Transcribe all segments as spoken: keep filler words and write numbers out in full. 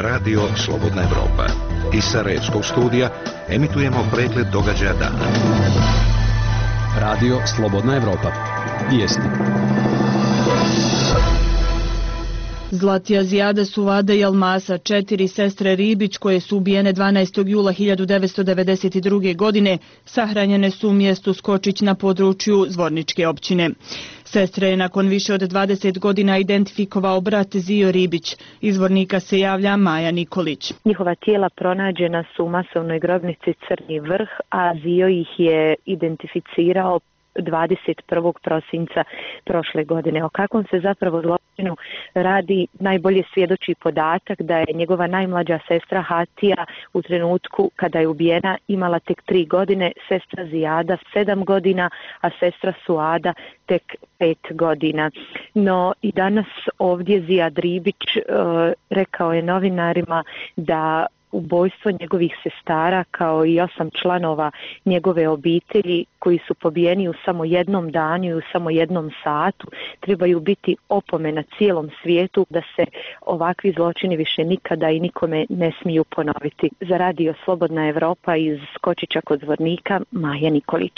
Radio Slobodna Evropa. Iz Sarajevskog studija emitujemo pregled događaja dana. Radio Slobodna Evropa. Vijesti. Zlatija Zijada Suvada i Almasa, četiri sestre Ribić koje su ubijene dvanaestog jula hiljadu devetsto devedeset druge. godine, sahranjene su u mjestu Skočić na području Zvorničke općine. Sestre je nakon više od dvadeset godina identifikovao brat Zio Ribić. Iz Zvornika se javlja Maja Nikolić. Njihova tijela pronađena su u masovnoj grobnici Crni Vrh, a Zio ih je identificirao dvadeset prvog prosinca prošle godine. O kakvom se zapravo zločinu radi najbolje svjedoči podatak da je njegova najmlađa sestra Hatija u trenutku kada je ubijena imala tek tri godine, sestra Zijada sedam godina, a sestra Suada tek pet godina. No i danas ovdje Zijad Ribić e, rekao je novinarima da ubojstvo njegovih sestara kao i osam članova njegove obitelji koji su pobijeni u samo jednom danu i u samo jednom satu trebaju biti opomena cijelom svijetu da se ovakvi zločini više nikada i nikome ne smiju ponoviti. Za Radio Slobodna Evropa iz Skočića kod Zvornika, Maja Nikolić.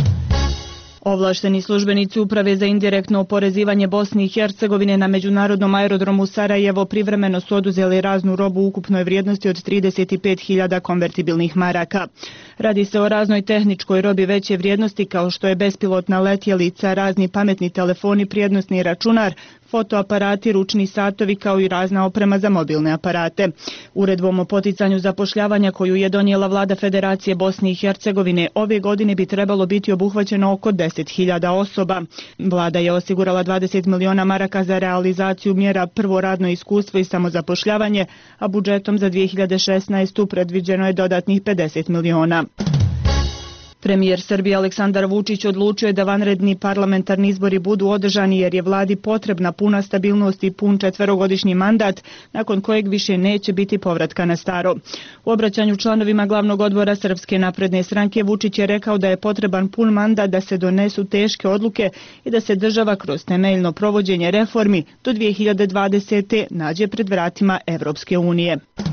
Ovlašteni službenici Uprave za indirektno oporezivanje Bosne i Hercegovine na međunarodnom aerodromu Sarajevo privremeno su oduzeli raznu robu u ukupnoj vrijednosti od trideset pet hiljada konvertibilnih maraka. Radi se o raznoj tehničkoj robi veće vrijednosti kao što je bespilotna letjelica, razni pametni telefoni, prijenosni računar, fotoaparati, ručni satovi kao i razna oprema za mobilne aparate. Uredbom o poticanju zapošljavanja koju je donijela vlada Federacije Bosne i Hercegovine ove godine bi trebalo biti obuhvaćeno oko deset hiljada osoba. Vlada je osigurala dvadeset miliona maraka za realizaciju mjera prvo radno iskustvo i samozapošljavanje, a budžetom za dvije hiljade šesnaestu. predviđeno je dodatnih pedeset miliona. Premijer Srbije Aleksandar Vučić odlučio je da vanredni parlamentarni izbori budu održani jer je vladi potrebna puna stabilnost i pun četverogodišnji mandat, nakon kojeg više neće biti povratka na staro. U obraćanju članovima glavnog odbora Srpske napredne stranke Vučić je rekao da je potreban pun mandat da se donesu teške odluke i da se država kroz temeljno provođenje reformi do dvije hiljade dvadesete. nađe pred vratima Evropske unije.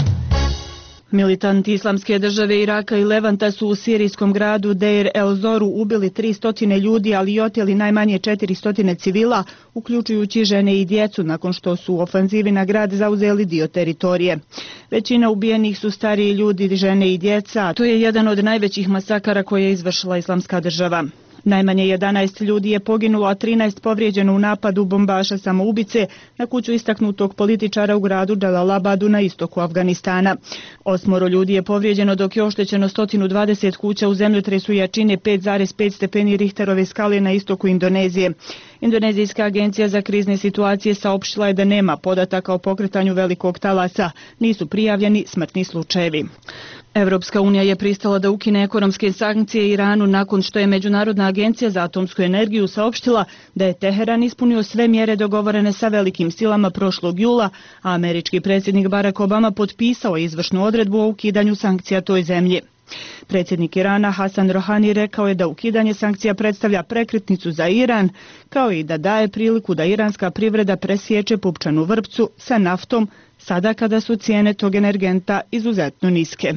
Militanti Islamske države Iraka i Levanta su u sirijskom gradu Deir el-Zoru ubili tristo ljudi, ali i oteli najmanje četiristo civila, uključujući žene i djecu, nakon što su u ofanzivi na grad zauzeli dio teritorije. Većina ubijenih su stariji ljudi, žene i djeca. To je jedan od najvećih masakara koje je izvršila Islamska država. Najmanje jedanaest ljudi je poginulo, a trinaest povrijeđeno u napadu bombaša samoubice na kuću istaknutog političara u gradu Džalalabadu na istoku Afganistana. Osmoro ljudi je povrijeđeno dok je oštećeno sto dvadeset kuća u zemljotresu jačine pet zarez pet stepeni Richterove skale na istoku Indonezije. Indonezijska agencija za krizne situacije saopštila je da nema podataka o pokretanju velikog talasa. Nisu prijavljeni smrtni slučajevi. Evropska unija je pristala da ukine ekonomske sankcije Iranu nakon što je Međunarodna agencija za atomsku energiju saopštila da je Teheran ispunio sve mjere dogovorene sa velikim silama prošlog jula, a američki predsjednik Barack Obama potpisao izvršnu odredbu o ukidanju sankcija toj zemlji. Predsjednik Irana Hasan Rohani rekao je da ukidanje sankcija predstavlja prekretnicu za Iran, kao i da daje priliku da iranska privreda presječe pupčanu vrpcu sa naftom, sada kada su cijene tog energenta izuzetno niske.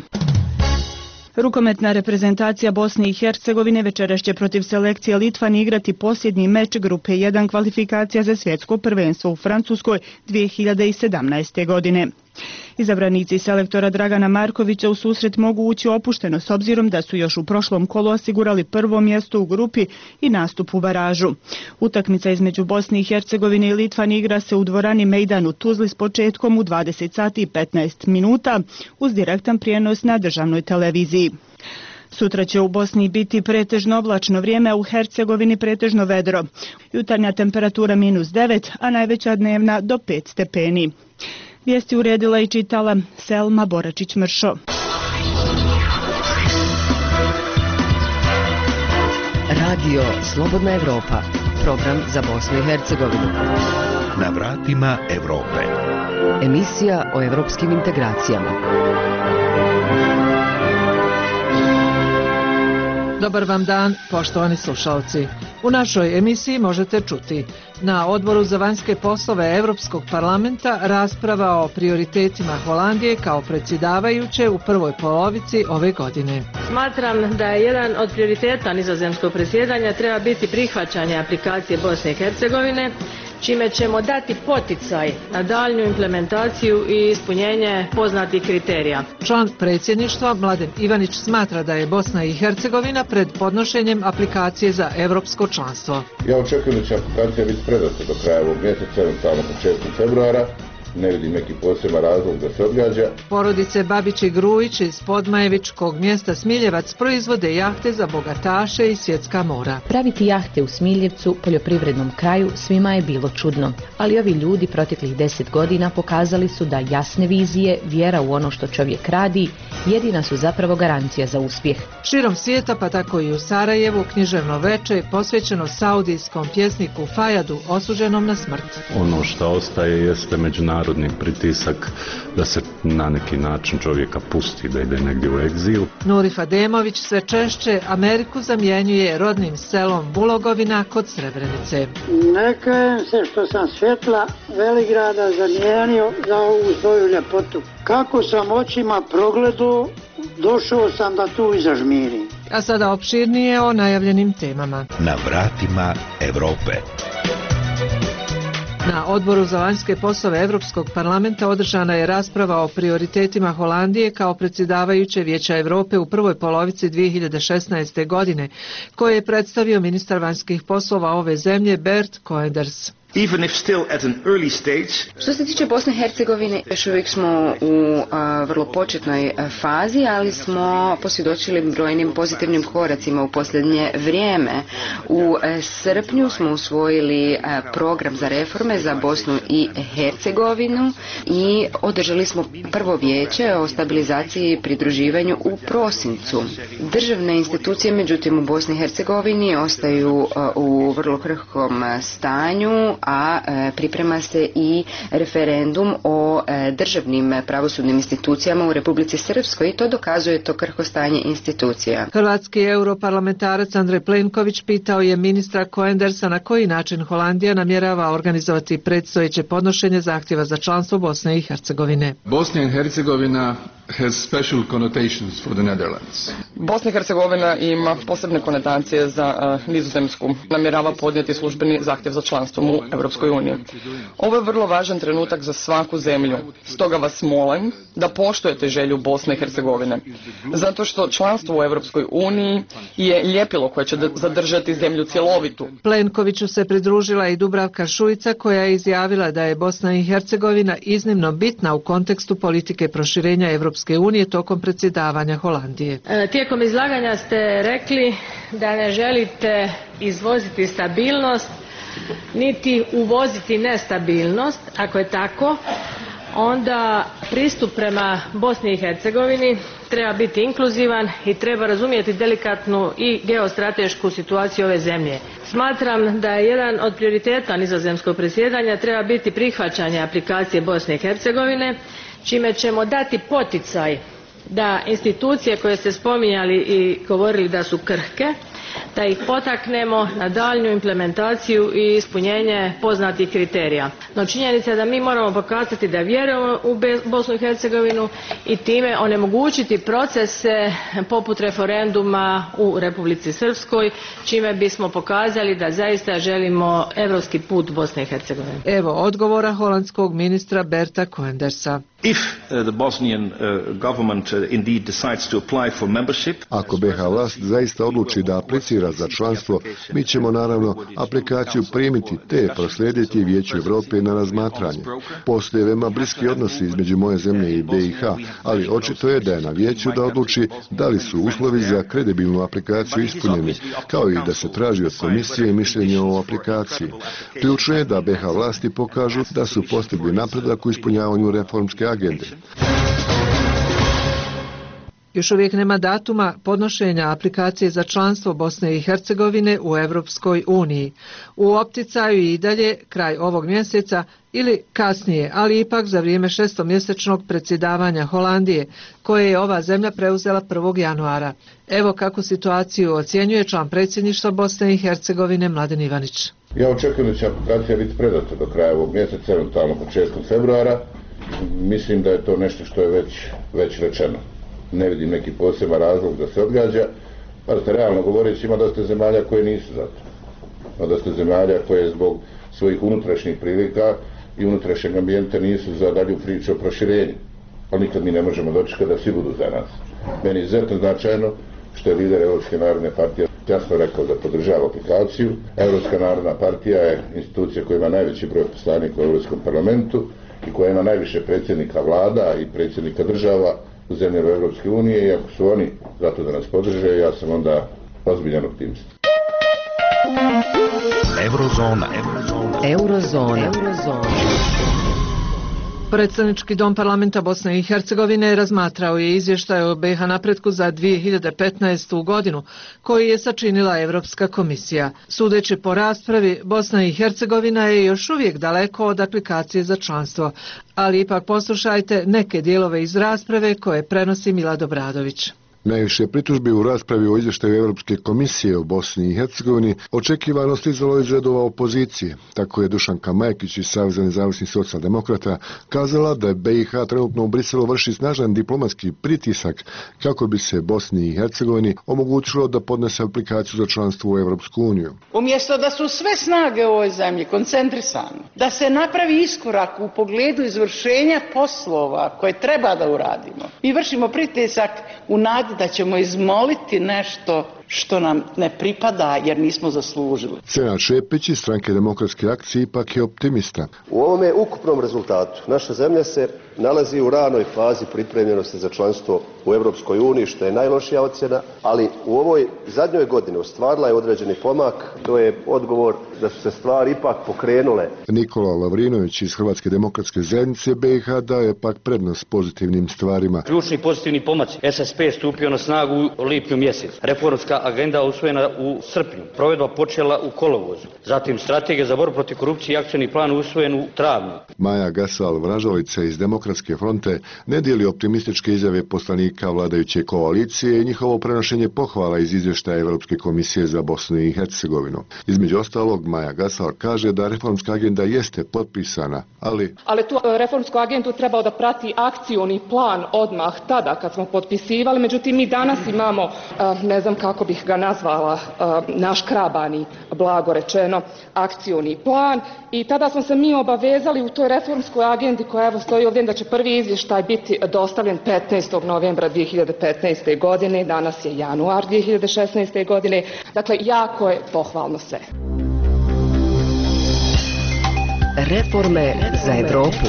Rukometna reprezentacija Bosne i Hercegovine večeras će protiv selekcije Litvani igrati posljednji meč grupe jedan kvalifikacija za svjetsko prvenstvo u Francuskoj dvije hiljade sedamnaeste. godine. Izabranici selektora Dragana Markovića u susret mogu ući opušteno s obzirom da su još u prošlom kolu osigurali prvo mjesto u grupi i nastup u baražu. Utakmica između Bosne i Hercegovine i Litvani igra se u dvorani Mejdan u Tuzli s početkom u dvadeset sati i petnaest minuta uz direktan prijenos na državnoj televiziji. Sutra će u Bosni biti pretežno oblačno vrijeme, a u Hercegovini pretežno vedro. Jutarnja temperatura minus devet, a najveća dnevna do pet stepeni. Vijesti uredila i čitala Selma Boračić-Mršo. Radio Slobodna Evropa, program za Bosnu i Hercegovinu. Na vratima Evrope. Emisija o evropskim integracijama. Dobar vam dan, poštovani slušalci. U našoj emisiji možete čuti: na Odboru za vanjske poslove Europskog parlamenta rasprava o prioritetima Holandije kao predsjedavajuće u prvoj polovici ove godine. Smatram da je jedan od prioriteta nizozemskog predsjedanja treba biti prihvaćanje aplikacije Bosne i Hercegovine, čime ćemo dati poticaj na daljnju implementaciju i ispunjenje poznatih kriterija. Član predsjedništva Mladen Ivanić smatra da je Bosna i Hercegovina pred podnošenjem aplikacije za europsko članstvo. Ja očekujem da će aplikacija biti predata do kraja ovog mjeseca, eventualno početkom februara. Ne vidim neki poseban razlog da se odgađa. Porodice Babić i Grujić iz Podmajevičkog mjesta Smiljevac proizvode jahte za bogataše i svjetska mora. Praviti jahte u Smiljevcu, poljoprivrednom kraju, svima je bilo čudno. Ali ovi ljudi proteklih deset godina pokazali su da jasne vizije, vjera u ono što čovjek radi, jedina su zapravo garancija za uspjeh. Širom svijeta, pa tako i u Sarajevu, književno veče posvećeno saudijskom pjesniku Fajadu, osuđenom na smrt. Ono što ostaje jeste međunarodni pritisak da se na neki način čovjeka pusti da ide negdje u egzil. Nurif Ademović sve češće Ameriku zamjenjuje rodnim selom Bulogovina kod Srebrenice. Ne kajem se što sam svjetla Veligrada zamijenio za ovu svoju ljepotu. Kako sam očima progledao, došao sam da tu i zažmirim. A sada opširnije o najavljenim temama. Na vratima Europe. Na Odboru za vanjske poslove Europskog parlamenta održana je rasprava o prioritetima Holandije kao predsjedavajuće Vijeća Europe u prvoj polovici dvije hiljade šesnaeste. godine, koje je predstavio ministar vanjskih poslova ove zemlje Bert Koenders. Even if still at an early stage. Što se tiče Bosne i Hercegovine, još uvijek smo u a, vrlo početnoj a, fazi, ali smo posvjedočili brojnim pozitivnim koracima u posljednje vrijeme. U a, srpnju smo usvojili a, program za reforme za Bosnu i Hercegovinu i održali smo prvo vijeće o stabilizaciji i pridruživanju u prosincu. Državne institucije, međutim, u Bosni i Hercegovini ostaju a, u vrlo krhkom stanju, a priprema se i referendum o državnim pravosudnim institucijama u Republici Srpskoj i to dokazuje to krhko stanje institucija. Hrvatski europarlamentarac Andrej Plenković pitao je ministra Koendersa na koji način Holandija namjerava organizovati predstojeće podnošenje zahtjeva za članstvo Bosne i Hercegovine. Bosna i Hercegovina has special connotations for the Netherlands. Bosna i Hercegovina ima posebne konotacije za uh, Nizozemsku. Namjerava podnijeti službeni zahtjev za članstvom u Europskoj uniji. Ovo je vrlo važan trenutak za svaku zemlju. Stoga vas molim da poštujete želju Bosne i Hercegovine. Zato što članstvo u Europskoj uniji je ljepilo koje će zadržati zemlju cjelovitu. Plenkoviću se pridružila i Dubravka Šuica koja je izjavila da je Bosna i Hercegovina iznimno bitna u kontekstu politike proširenja Europske unije tokom predsjedavanja Holandije. E, tijekom izlaganja ste rekli da ne želite izvoziti stabilnost niti uvoziti nestabilnost. Ako je tako, onda pristup prema Bosni i Hercegovini treba biti inkluzivan i treba razumjeti delikatnu i geostratešku situaciju ove zemlje. Smatram da je jedan od prioriteta nizozemskog predsjedanja treba biti prihvaćanje aplikacije Bosne i Hercegovine, čime ćemo dati poticaj da institucije koje ste spominjali i govorili da su krhke, da ih potaknemo na daljnju implementaciju i ispunjenje poznatih kriterija. No činjenica je da mi moramo pokazati da vjerujemo u Bosnu i Hercegovinu i time onemogućiti procese poput referenduma u Republici Srpskoj, čime bismo pokazali da zaista želimo europski put Bosne i Hercegovine. Evo odgovora holandskog ministra Berta Koendersa. If uh, the Bosnian uh, government uh, indeed decides to apply for membership. Ako B H vlast zaista odluči da aplicira za članstvo, mi ćemo naravno aplikaciju primiti te proslijediti Vijeću Europe na razmatranje. Postoje veoma bliski odnosi između moje zemlje i B i H, ali očito je da je na Vijeću da odluči da li su uslovi za kredibilnu aplikaciju ispunjeni, kao i da se traži od komisije mišljenje o aplikaciji. Ključno je da B H vlasti pokažu da su postigli napredak u ispunjavanju reformske agende. Još uvijek nema datuma podnošenja aplikacije za članstvo Bosne i Hercegovine u Europskoj uniji. U opticaju i dalje kraj ovog mjeseca ili kasnije, ali ipak za vrijeme šestomjesečnog predsjedavanja Holandije, koje je ova zemlja preuzela prvog januara. Evo kako situaciju ocjenjuje član predsjedništva Bosne i Hercegovine Mladen Ivanić. Ja očekujem da će aplikacija biti predata do kraja ovog mjeseca, eventualno početkom februara. Mislim da je to nešto što je već, već rečeno. Ne vidim neki poseban razlog da se odgađa. Pazite, realno govoreći, ima dosta zemalja koje nisu za to. Ima dosta zemalja koje zbog svojih unutrašnjih prilika i unutrašnjeg ambijenta nisu za dalju priču o proširenju. Ali nikad mi ne možemo dočekati da svi budu za nas. Meni je izuzetno značajno što je lider Europske narodne partije jasno rekao da podržava aplikaciju. Europska narodna partija je institucija koja ima najveći broj poslanika u Europskom parlamentu i koja ima najviše predsjednika vlada i predsjednika država u zemljama Europske unije, i ako su oni zato da nas podrže, ja sam onda ozbiljan optimist. Eurozona. Eurozona. Eurozona. Eurozona. Predstavnički dom parlamenta Bosne i Hercegovine razmatrao je izvještaj o B iH napretku za dvije hiljade petnaestu. godinu, koji je sačinila Europska komisija. Sudeći po raspravi, Bosna i Hercegovina je još uvijek daleko od aplikacije za članstvo, ali ipak poslušajte neke dijelove iz rasprave koje prenosi Milad Obradović. Najviše pritužbi u raspravi o izvještaju Europske komisije o Bosni i Hercegovini očekivano stizalo iz redova opozicije. Tako je Dušanka Majkić iz Saveza nezavisnih socijaldemokrata kazala da B iH trenutno u Briselu vrši snažan diplomatski pritisak kako bi se Bosni i Hercegovini omogućilo da podnese aplikaciju za članstvo u Europsku uniju. Umjesto da su sve snage u ovoj zemlji koncentrisane, da se napravi iskorak u pogledu izvršenja poslova koje treba da uradimo, mi vršimo pritisak u nadi da ćemo izmoliti nešto što nam ne pripada jer nismo zaslužili. Senad Šepić iz Stranke demokratske akcije ipak je optimista. U ovome ukupnom rezultatu naša zemlja se nalazi u ranoj fazi pripremljenosti za članstvo u Europskoj uniji, što je najlošija ocjena, ali u ovoj zadnjoj godini ostvarila je određeni pomak. To je odgovor da su se stvari ipak pokrenule. Nikola Lavrinović iz Hrvatske demokratske zajednice B iH daje pak prednost pozitivnim stvarima. Ključni pozitivni pomaci. S S P stupio na snagu u lipnju mjesec. Reformska agenda usvojena u srpnju. Provedba počela u kolovozu. Zatim strategija za borbu protiv korupcije i akcioni plan usvojen u travnju. Maja Gasal Vražalica iz Demokratske fronte ne dijeli optimističke izjave poslanika vladajuće koalicije i njihovo prenošenje pohvala iz izvještaja Europske komisije za Bosnu i Hercegovinu. Između ostalog, Maja Gasal kaže da reformska agenda jeste potpisana, ali... Ali tu reformsku agendu trebao da prati akcioni plan odmah tada kad smo potpisivali, međutim mi danas imamo, ne znam kako bih ga nazvala, naškrabani, blago rečeno, akcioni plan i tada smo se mi obavezali u toj reformskoj agendi koja evo stoji ovdje da će prvi izvještaj biti dostavljen petnaestog novembra dvije hiljade petnaeste. godine, danas je januar dvije hiljade šesnaeste. godine, dakle jako je pohvalno sve. Reforme za Evropu.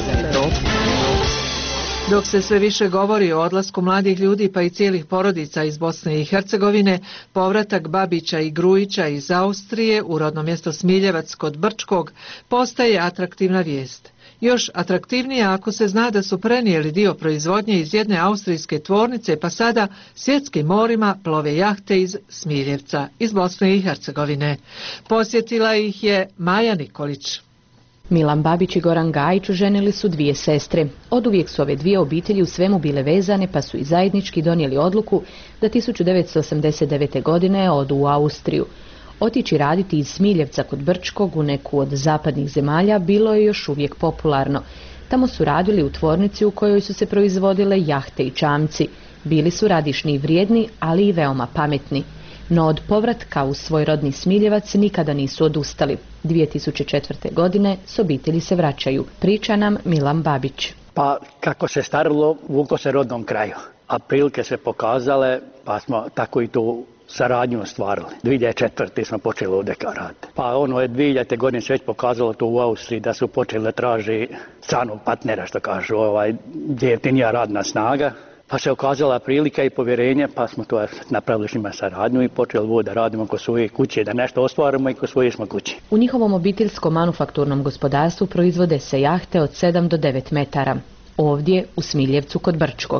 Dok se sve više govori o odlasku mladih ljudi pa i cijelih porodica iz Bosne i Hercegovine, povratak Babića i Grujića iz Austrije u rodno mjesto Smiljevac kod Brčkog postaje atraktivna vijest. Još atraktivnija ako se zna da su prenijeli dio proizvodnje iz jedne austrijske tvornice pa sada svjetskim morima plove jahte iz Smiljevca, iz Bosne i Hercegovine. Posjetila ih je Maja Nikolić. Milan Babić i Goran Gajić ženili su dvije sestre. Oduvijek su ove dvije obitelji u svemu bile vezane pa su i zajednički donijeli odluku da tisuću devetsto osamdeset devete. godine odu u Austriju. Otići raditi iz Smiljevca kod Brčkog u neku od zapadnih zemalja bilo je još uvijek popularno. Tamo su radili u tvornici u kojoj su se proizvodile jahte i čamci. Bili su radišni i vrijedni, ali i veoma pametni. No od povratka u svoj rodni Smiljevac nikada nisu odustali. dvije tisuće četvrte. godine s obitelji se vraćaju. Priča nam Milan Babić. Pa kako se starilo, vuko se rodnom kraju. A prilike se pokazale, pa smo tako i tu saradnju ostvarili. dvije hiljade četvrte. smo počeli ovdje raditi. Pa ono je dvije hiljade. godine se već pokazalo to u Austriji da su počeli da traži stranog partnera, što kažu, ovaj, jeftinija radna snaga. Pa se okazala prilika i povjerenje, pa smo to napravili s njima saradnju i počeli ovo da radimo kod svoje kuće, da nešto ostvarimo i kod svoje smo kuće. U njihovom obiteljskom manufakturnom gospodarstvu proizvode se jahte od sedam do devet metara. Ovdje, u Smiljevcu kod Brčkog.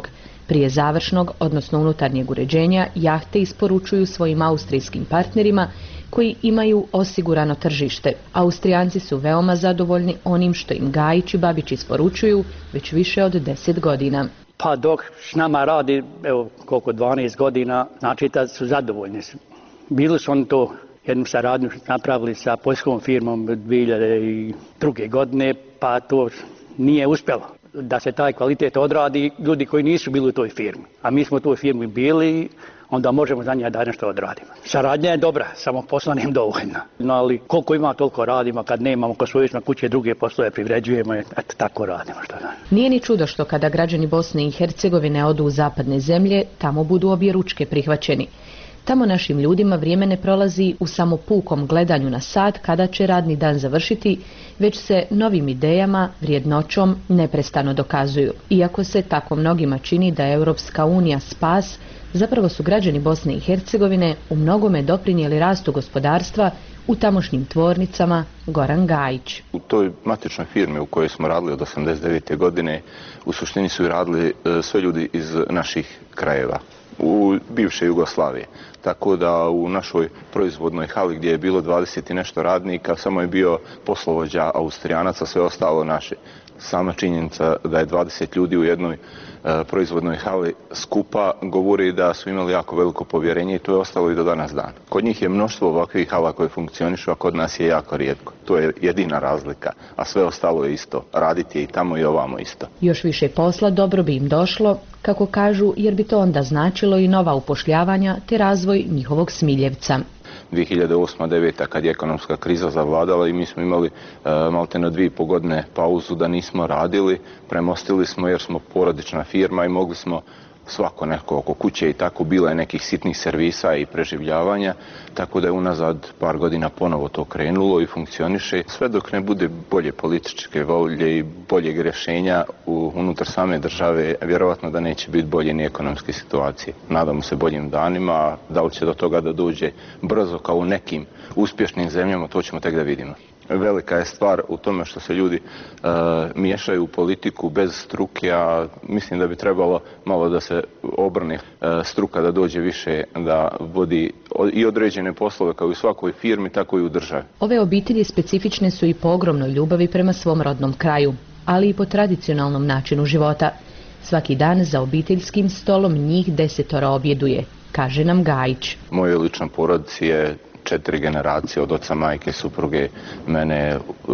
Prije završnog, odnosno unutarnjeg uređenja, jahte isporučuju svojim austrijskim partnerima koji imaju osigurano tržište. Austrijanci su veoma zadovoljni onim što im Gajić i Babić isporučuju već više od deset godina. Pa dok s nama radi, evo koliko dvanaest godina, znači da su zadovoljni. Bili su oni to jednu saradnju napravili sa poljskom firmom dvije hiljade druge. godine, pa to nije uspjelo. Da se taj kvalitet odradi ljudi koji nisu bili u toj firmi. A mi smo u toj firmi bili, onda možemo za njega da nešto odradimo. Saradnja je dobra, samo posla nije dovoljna. No, ali koliko ima, toliko radimo, kad nemamo ko svoje smo kuće druge poslove privređujemo, eto tako radimo. Što da. Nije ni čudo što kada građani Bosne i Hercegovine odu u zapadne zemlje, tamo budu objeručke prihvaćeni. Tamo našim ljudima vrijeme ne prolazi u samo pukom gledanju na sat kada će radni dan završiti, već se novim idejama, vrijednoćom neprestano dokazuju. Iako se tako mnogima čini da je Europska unija spas, zapravo su građani Bosne i Hercegovine u mnogome doprinijeli rastu gospodarstva u tamošnjim tvornicama. Goran Gajić. U toj matičnoj firmi u kojoj smo radili od osamdeset devete. godine u suštini su i radili sve ljudi iz naših krajeva u bivše Jugoslavije. Tako da u našoj proizvodnoj hali gdje je bilo dvadeset i nešto radnika samo je bio poslovođa Austrijanaca, sve ostalo naše. Sama činjenica da je dvadeset ljudi u jednoj e, proizvodnoj hali skupa govori da su imali jako veliko povjerenje i to je ostalo i do danas dan. Kod njih je mnoštvo ovakvih hala koje funkcionišu, a kod nas je jako rijetko. To je jedina razlika, a sve ostalo je isto. Raditi je i tamo i ovamo isto. Još više posla dobro bi im došlo, kako kažu, jer bi to onda značilo i nova upošljavanja te razvoj njihovog Smiljevca. dvije hiljade osma deveta. kad je ekonomska kriza zavladala i mi smo imali e, maltene dvije i po godine pauzu da nismo radili, premostili smo jer smo porodična firma i mogli smo svako neko oko kuće i tako, bilo je nekih sitnih servisa i preživljavanja, tako da je unazad par godina ponovo to krenulo i funkcioniše. Sve dok ne bude bolje političke volje i boljeg rješenja u, unutar same države, vjerovatno da neće biti bolje ni ekonomske situacije. Nadamo se boljim danima, da li će do toga da dođe brzo kao u nekim uspješnim zemljama, to ćemo tek da vidimo. Velika je stvar u tome što se ljudi e, miješaju u politiku bez struke, a mislim da bi trebalo malo da se obrne e, struka, da dođe više, da vodi i određene poslove kao i u svakoj firmi, tako i u državi. Ove obitelji specifične su i po ogromnoj ljubavi prema svom rodnom kraju, ali i po tradicionalnom načinu života. Svaki dan za obiteljskim stolom njih desetoro objeduje, kaže nam Gajić. Moje lična porodici je četiri generacije od oca, majke, supruge, mene,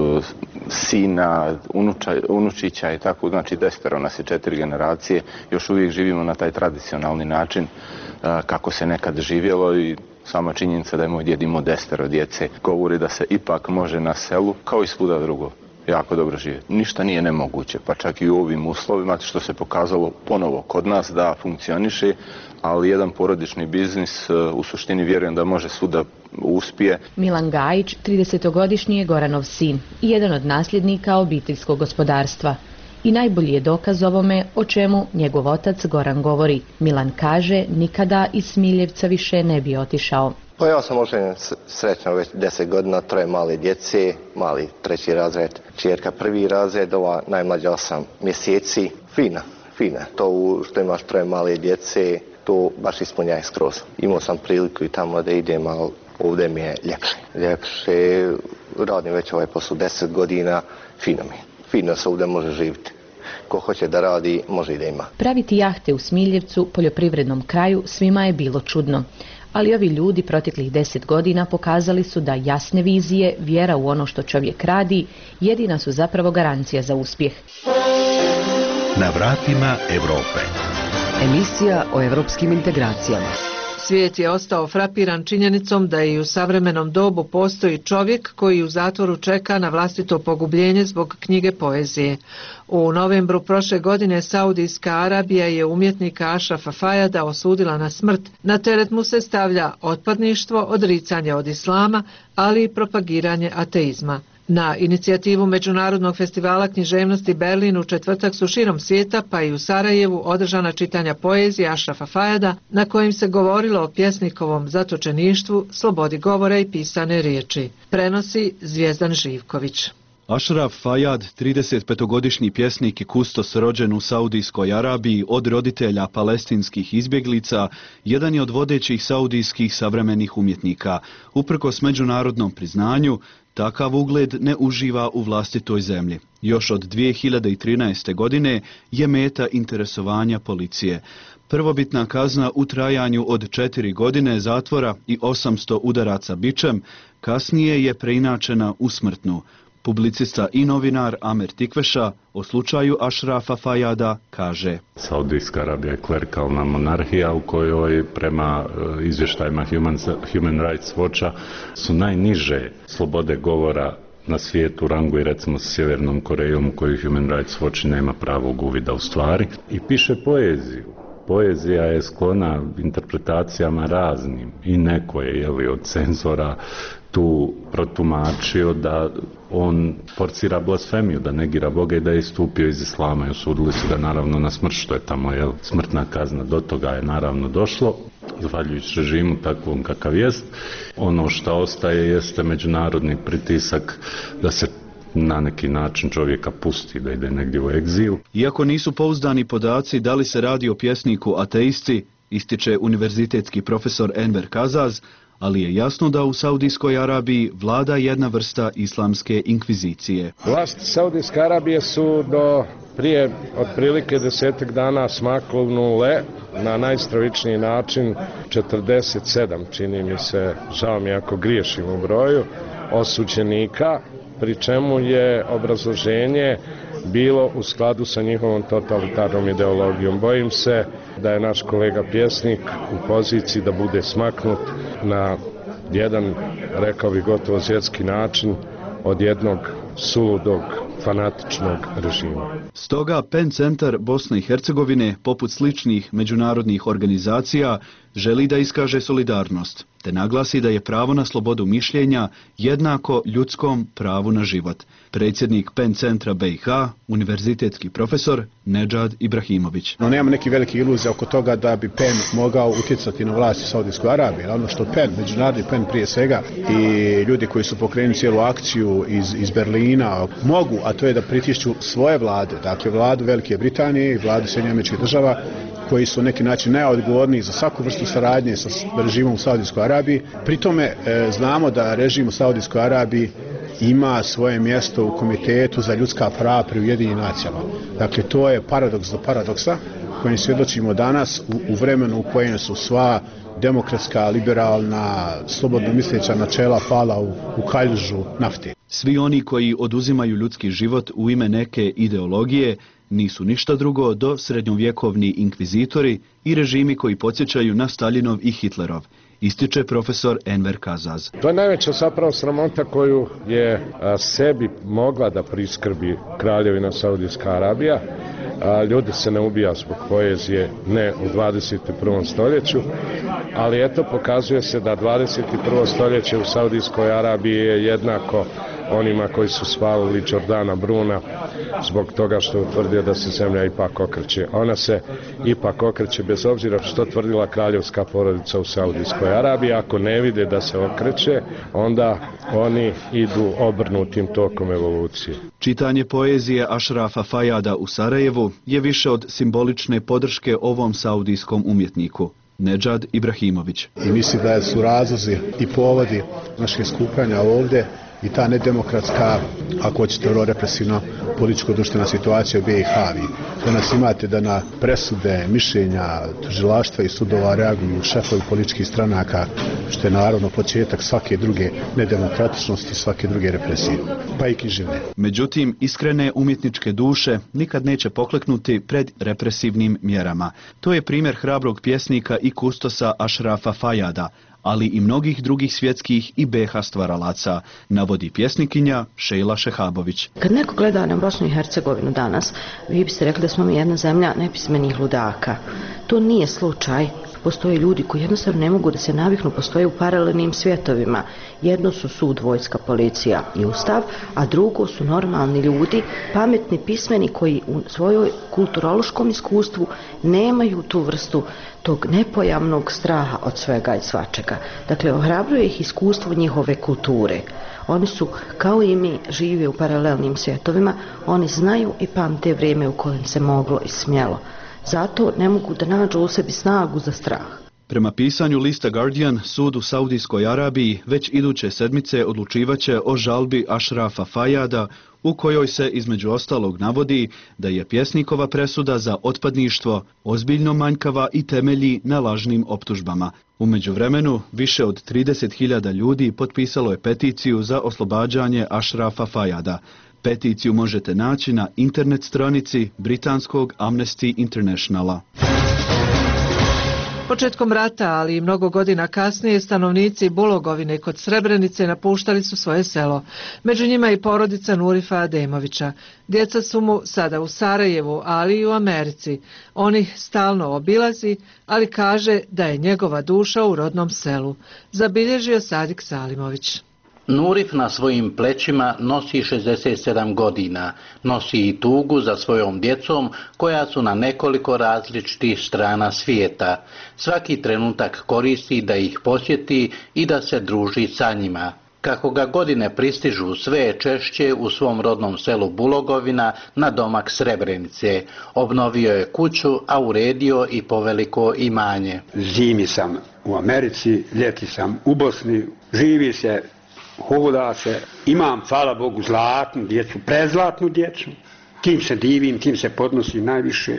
sina, unuča, unučića i tako, znači desetero nas je, četiri generacije. Još uvijek živimo na taj tradicionalni način kako se nekad živjelo i sama činjenica da je moj djed imao desetero djece govori da se ipak može na selu, kao i svuda drugo, jako dobro živjeti. Ništa nije nemoguće, pa čak i u ovim uslovima, što se pokazalo ponovo kod nas da funkcioniše, ali jedan porodični biznis u suštini vjerujem da može svuda uspije. Milan Gajić, tridesetogodišnji je Goranov sin i jedan od nasljednika obiteljskog gospodarstva. I najbolji je dokaz ovome o čemu njegov otac Goran govori. Milan kaže nikada iz Smiljevca više ne bi otišao. Pa ja sam oženjen srećno već deset godina, troje male djece, mali treći razred, čerka prvi razred, ova najmlađa osam mjeseci. Fina, fina. To što imaš troje male djece, to baš ispunjaje skroz. Imao sam priliku i tamo da idem, ali ovdje mi je ljepše. Ljepše, radim već ovaj posao deset godina, fino mi je. Fino se ovdje može živjeti. Ko hoće da radi, može i da ima. Praviti jahte u Smiljevcu, poljoprivrednom kraju, svima je bilo čudno. Ali ovi ljudi proteklih deset godina pokazali su da jasne vizije, vjera u ono što čovjek radi, jedina su zapravo garancija za uspjeh. Na vratima Europe. Emisija o europskim integracijama. Svijet je ostao frapiran činjenicom da i u savremenom dobu postoji čovjek koji u zatvoru čeka na vlastito pogubljenje zbog knjige poezije. U novembru prošle godine Saudijska Arabija je umjetnika Ašrafa Fajada osudila na smrt. Na teret mu se stavlja otpadništvo, odricanje od islama, ali i propagiranje ateizma. Na inicijativu Međunarodnog festivala književnosti Berlin u četvrtak su širom svijeta, pa i u Sarajevu, održana čitanja poezije Ašrafa Fajada, na kojim se govorilo o pjesnikovom zatočeništvu, slobodi govora i pisane riječi. Prenosi Zvijezdan Živković. Ashraf Fayad, tridesetpetogodišnji pjesnik i kustos rođen u Saudijskoj Arabiji od roditelja palestinskih izbjeglica, jedan je od vodećih saudijskih savremenih umjetnika. Uprkos međunarodnom priznanju, takav ugled ne uživa u vlastitoj zemlji. Još od dvije hiljade trinaeste. godine je meta interesovanja policije. Prvobitna kazna u trajanju od četiri godine zatvora i osamsto udaraca bičem, kasnije je preinačena u smrtnu. Publicista i novinar Amer Tikveša o slučaju Ashrafa Fayada kaže: Saudijska Arabija je klerikalna monarhija u kojoj prema izvještajima Human, Human Rights Watcha su najniže slobode govora na svijetu, rangu i recimo s Sjevernom Korejom u kojoj Human Rights Watch nema pravog uvida u stvari, i piše poeziju. Poezija je sklona interpretacijama raznim i neko je, jeli, od cenzora tu protumačio da on forcira blasfemiju, da negira Boga i da je istupio iz islama i osudili su ga naravno na smrt, što je tamo, jel, smrtna kazna. Do toga je naravno došlo, zahvaljujući režimu takvom kakav jest. Ono što ostaje jeste međunarodni pritisak da se na neki način čovjeka pusti, da ide negdje u egzil. Iako nisu pouzdani podaci da li se radi o pjesniku ateisti, ističe univerzitetski profesor Enver Kazaz, ali je jasno da u Saudijskoj Arabiji vlada jedna vrsta islamske inkvizicije. Vlasti Saudijske Arabije su do prije otprilike desetak dana smaknule na najstravičniji način četrdeset sedam, čini mi se, žao mi ako griješim u broju, osuđenika, pri čemu je obrazloženje bilo u skladu sa njihovom totalitarnom ideologijom. Bojim se da je naš kolega pjesnik u poziciji da bude smaknut na jedan, rekao bih, gotovo svjetski način od jednog suludog, fanatičnog režima. Stoga PEN centar Bosne i Hercegovine, poput sličnih međunarodnih organizacija, želi da iskaže solidarnost, te naglasi da je pravo na slobodu mišljenja jednako ljudskom pravu na život. Predsjednik PEN centra B i H, univerzitetski profesor Nedžad Ibrahimović. No, nemamo neki veliki iluzija oko toga da bi PEN mogao utjecati na vlasti u Saudijskoj Arabiji. Ono što PEN, međunarodni PEN prije svega, i ljudi koji su pokrenuli cijelu akciju iz, iz Berlina mogu, a to je da pritišću svoje vlade, dakle vladu Velike Britanije i vladu Sjedinjenih Američkih Država, koji su na neki način najodgovorniji za svaku vrstu saradnje sa režimom u Saudijskoj Arabiji. Pri tome e, znamo da režim u Saudijskoj Arabiji ima svoje mjesto u Komitetu za ljudska prava pri Ujedinjenim nacijama. Dakle, to je paradoks do paradoksa kojim svjedočimo danas u, u vremenu u kojem su sva demokratska, liberalna, slobodno misleća načela pala u, u kaljužu nafte. Svi oni koji oduzimaju ljudski život u ime neke ideologije nisu ništa drugo do srednjovjekovni inkvizitori i režimi koji podsjećaju na Staljinov i Hitlerov, ističe profesor Enver Kazaz. To je najveća zapravo sramota koju je a, sebi mogla da priskrbi kraljevina Saudijska Arabija. A, ljudi se ne ubija zbog poezije, ne u dvadeset prvom stoljeću, ali eto, pokazuje se da dvadeset prvo stoljeće u Saudijskoj Arabiji je jednako onima koji su spalili Jordana Bruna zbog toga što je utvrdio da se zemlja ipak okreće. Ona se ipak okreće bez obzira što tvrdila kraljevska porodica u Saudijskoj Arabiji. Ako ne vide da se okreće, onda oni idu obrnutim tokom evolucije. Čitanje poezije Ashrafa Fayada u Sarajevu je više od simbolične podrške ovom saudijskom umjetniku. Nedžad Ibrahimović. I mislim da su razlozi i povodi našeg skupljanja ovdje i ta nedemokratska, ako hoćete, represivno političko-društvena situacija u B i H. Danas imate da na presude, mišljenja, tužilaštva i sudova reaguju šefovi političkih stranaka, što je naravno početak svake druge nedemokratičnosti, svake druge represije, pa i književne. Međutim, iskrene umjetničke duše nikad neće pokleknuti pred represivnim mjerama. To je primjer hrabrog pjesnika i kustosa Ashrafa Fayada, ali i mnogih drugih svjetskih i B H stvaralaca, navodi pjesnikinja Šejla Šehabović. Kad neko gleda na Bosnu i Hercegovinu danas, vi biste rekli da smo mi jedna zemlja nepismenih ludaka. To nije slučaj, Postoje ljudi koji jednostavno ne mogu da se naviknu, postoje u paralelnim svjetovima. Jedno su sud, vojska, policija i ustav, a drugo su normalni ljudi, pametni, pismeni, koji u svojoj kulturološkom iskustvu nemaju tu vrstu tog nepojamnog straha od svega i svačega. Dakle, ohrabruje ih iskustvo njihove kulture. Oni su, kao i mi, žive u paralelnim svjetovima, oni znaju i pamte vrijeme u kojem se moglo i smjelo. Zato ne mogu da nađu u sebi snagu za strah. Prema pisanju lista Guardian, sud u Saudijskoj Arabiji već iduće sedmice odlučivaće o žalbi Ašrafa Fajada, u kojoj se između ostalog navodi da je pjesnikova presuda za otpadništvo ozbiljno manjkava i temelji na lažnim optužbama. U međuvremenu, više od trideset hiljada ljudi potpisalo je peticiju za oslobađanje Ašrafa Fajada. Peticiju možete naći na internet stranici britanskog Amnesty Internationala. Početkom rata, ali i mnogo godina kasnije, stanovnici Bulogovine kod Srebrenice napuštali su svoje selo. Među njima i porodica Nurifa Ademovića. Djeca su mu sada u Sarajevu, ali i u Americi. On ih stalno obilazi, ali kaže da je njegova duša u rodnom selu. Zabilježio Sadik Salimović. Nurif na svojim plećima nosi šezdeset sedam godina, nosi i tugu za svojom djecom koja su na nekoliko različitih strana svijeta. Svaki trenutak koristi da ih posjeti i da se druži sa njima. Kako ga godine pristižu, sve je češće u svom rodnom selu Bulogovina na domak Srebrenice. Obnovio je kuću, a uredio i poveliko imanje. Zimi sam u Americi, ljeti sam u Bosni, živi se, hoda se, imam, hvala Bogu, zlatnu djecu, prezlatnu djecu, tim se divim, tim se podnosim najviše.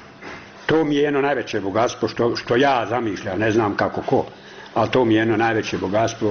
To mi je jedno najveće bogatstvo što, što ja zamišljam, ne znam kako ko, ali to mi je jedno najveće bogatstvo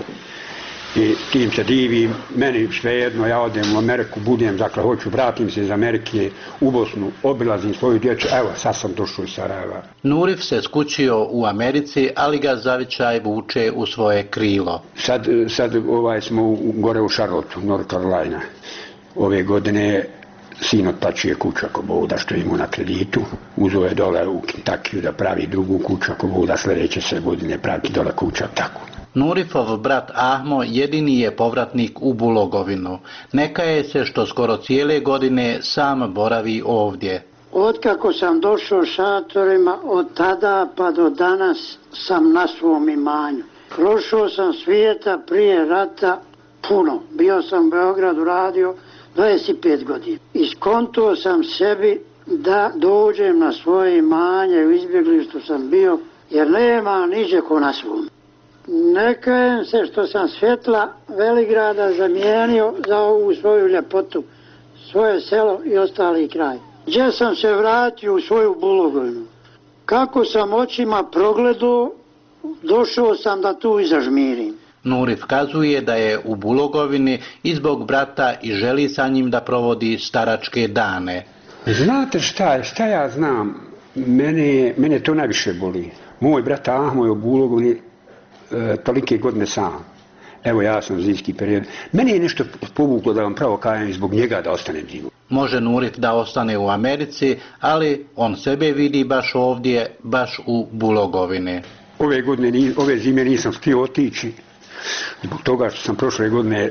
i tim se divim. Meni svejedno, ja odem u Ameriku, budem, dakle hoću, vratim se iz Amerike u Bosnu, obilazim svoju djecu, evo sad sam došao iz Sarajeva. Nurif se skućio u Americi, ali ga zavičaj vuče u svoje krilo. Sad, sad ovaj smo u, gore u Charlotteu, North Carolina. Ove godine sin otplaćuje kuću ako Bog da, što ima na kreditu. Uzeo je dole u Kentuckyu da pravi drugu kuću ako Bog da, sljedeće sve godine pravi dole kuća, tako. Nurifov brat Ahmo jedini je povratnik u Bulogovinu. Nekaje se što skoro cijele godine sam boravi ovdje. Otkako sam došao šatorima, od tada pa do danas sam na svom imanju. Prošao sam svijeta prije rata puno. Bio sam u Beogradu radio dvadeset pet godina. Iskontuo sam sebi da dođem na svoje imanje, u izbjeglištu sam bio, jer nema niđe ko na svom. Ne kajem se što sam svjetla Veligrada zamijenio za ovu svoju ljepotu, svoje selo i ostali kraj. Gdje sam se vratio u svoju Bulogovinu. Kako sam očima progledao, došao sam da tu i zažmirim. Nurif kazuje da je u Bulogovini i zbog brata i želi sa njim da provodi staračke dane. Znate šta, šta ja znam, mene, mene to najviše boli. Moj brat Ahmo je u Bulogovini e, tolike godine sam. Evo ja sam zimski period. Mene je nešto povuklo da vam pravo kajem zbog njega da ostanem zimu. Može Nurif da ostane u Americi, ali on sebe vidi baš ovdje, baš u Bulogovini. Ove godine, ove zime nisam htio otići. Zbog toga što sam prošle godine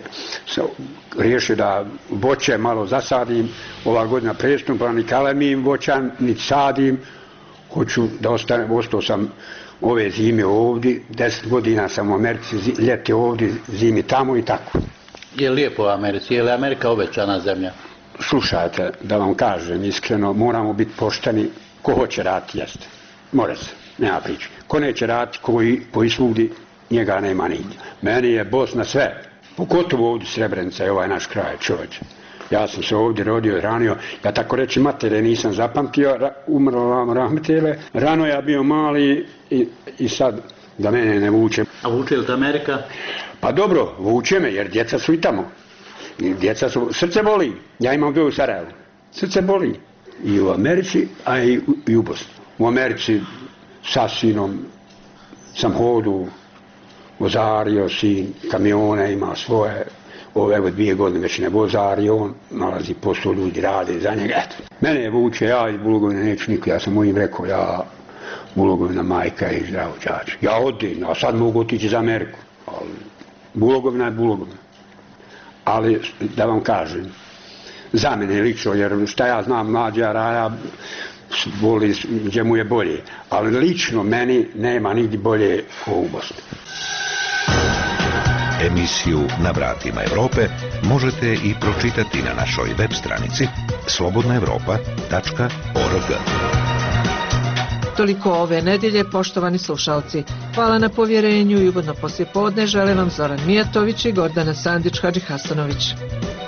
riješio da voće malo zasadim, ova godina prestupa, ni kalemim voća, ni sadim. Hoću da ostanem, ostao sam ove zime ovdje, deset godina sam u Americi, ljeti ovdje, zimi tamo i tako. Je lijepo u Americi, je li Amerika obećana zemlja? Slušajte, da vam kažem iskreno, moramo biti pošteni, ko hoće raditi jeste, mora se, nema priče. Ko neće raditi, koji, koji svugdje, njega nema nigdje. Meni je Bosna sve, pogotovo ovdje Srebrenica je ovaj naš kraj, čovječe. Ja sam se ovdje rodio i ranio, ja tako reći matere nisam zapamtio, ra, umrlo vam rahmetele, rano ja bio mali i, i sad da mene ne vuče. A vuče li te Amerika? Pa dobro, vuče me jer djeca su i tamo. I djeca su, srce boli, ja imam dvoje u Sarajevu, srce boli. I u Americi, a i, i u Bosni. U Americi sa sinom sam hodu, vozario sin, kamione ima svoje, ove evo dvije godine već ne vozari, on nalazi posao, ljudi rade za njega, eto. Mene je vuče, ja iz Bulogovine neću niko, ja sam mojim rekao, ja Bulogovina majka i zdravo đače. Ja odim, a sad mogu otići za Ameriku. Ali Bulogovina je Bulogovina. Ali da vam kažem, za mene lično, jer šta ja znam, mlađa Raja voli gdje mu je bolje. Ali lično meni nema nigdje bolje u Bosni. Emisiju Na vratima Evrope možete i pročitati na našoj web stranici slobodna evropa tačka org. Toliko ove nedjelje, poštovani slušalci. Hvala na povjerenju i ugodno poslijepodne žele vam Zoran Mijatović i Gordana Sandić-Hadžihasanović.